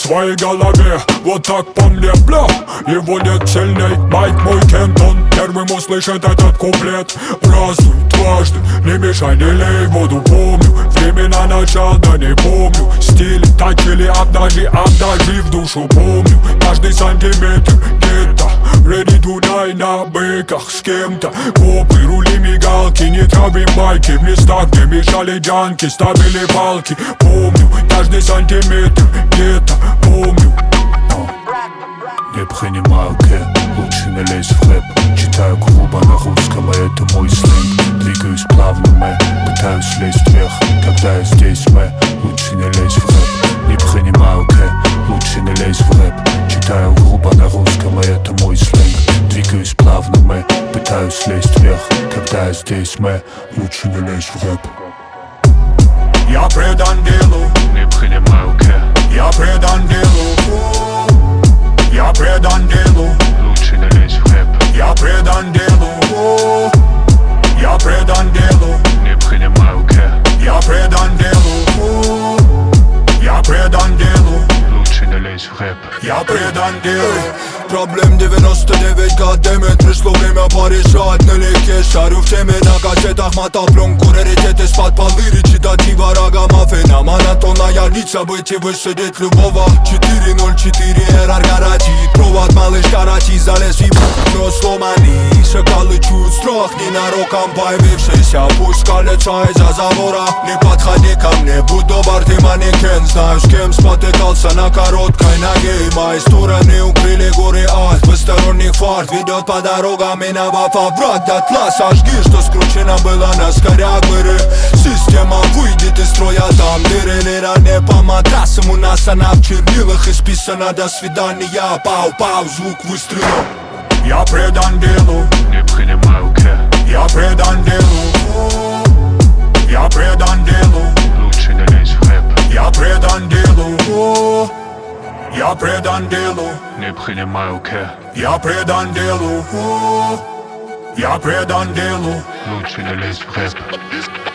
твоей голове. Вот так по мне, бля, его нет сильней. Майк мой Кентон первым услышит этот куплет. Разуй дважды, не мешай, не лей воду. Помню времена начал, да не помню. Стиль точили обнажи в душу помню. Каждый сантиметр где-то ready to die на быках с кем-то. Копы, рули, мигалки, не травим байки. В местах, где мешали джанки, ставили палки. Помню каждый сантиметр где-то помню. Не принимаю кэ, лучше не лезь в рэп. Читаю грубо на русском, а это мой сленг. Двигаюсь плавно, пытаюсь лезть вверх. Когда я здесь, лучше не лезь в рэп. Не принимаю кэ, лучше не лезь в рэп. Читаю грубо на русском, а это мой сленг. Двигаюсь плавно, пытаюсь лезть вверх. Когда я здесь, лучше не лезь в рэп. Я предан делу, не принимаю кэ. Я предан делу, я предан делу, лучше не лезь в рэп. Я предан делу, я предан делу, не принимаю кэ. Я предан делу, я предан делу, лучше не лезь в рэп. Я предан делу. Проблем 99, goddammit. Пришло время порешать налегке. Шарю в теме на кассетах, мотал пленку. Раритет из-под полы, речитатива Рагамаффина. Монотонная лица, быть и высадить любого. 404 эррор гарантит. Провод малыш карати, залез и но сломанный. Шакалы чуть страх, ненароком появившийся. Пусть колется из-за забора. Не подходи ко мне, будь добр, ты манекен. Знаю, с кем спотыкался на короткой ноге. Мои стороны укрыли горы ад. Посторонних фарт ведет по дорогам, миновав овраг дотла. Сожги, что скручено было на скорягбыры. Система выйдет из строя, там дыры. Лера не по матрасам, у нас она в чернилах исписана. До свидания, пау-пау, звук выстрела. Я предан делу, не принимаю кэ. Я предан делу, я предан делу, лучше не лезь в рэп. Я предан делу, я предан делу, не принимаю кэ. Я предан делу, я предан делу, лучше не лезь в рэп.